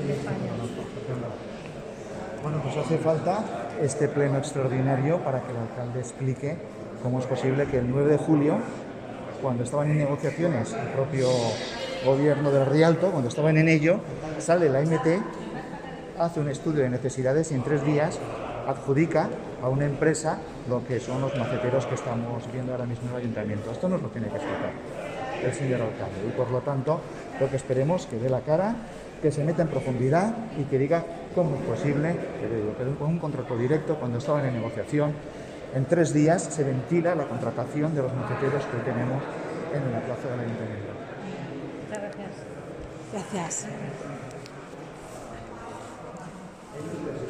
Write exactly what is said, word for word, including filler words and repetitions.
de España. Bueno, pues hace falta este pleno extraordinario para que el alcalde explique cómo es posible que el nueve de julio, cuando estaban en negociaciones el propio gobierno del Rialto, cuando estaban en ello, sale la M T, hace un estudio de necesidades y en tres días adjudica a una empresa lo que son los maceteros que estamos viendo ahora mismo en el ayuntamiento. Esto nos lo tiene que explicar el señor alcalde y por lo tanto lo que esperemos que dé la cara, que se meta en profundidad y que diga cómo es posible que con un contrato directo, cuando estaban en negociación, en tres días se ventila la contratación de los maceteros que tenemos en la plaza del ayuntamiento. Muchas gracias. Gracias.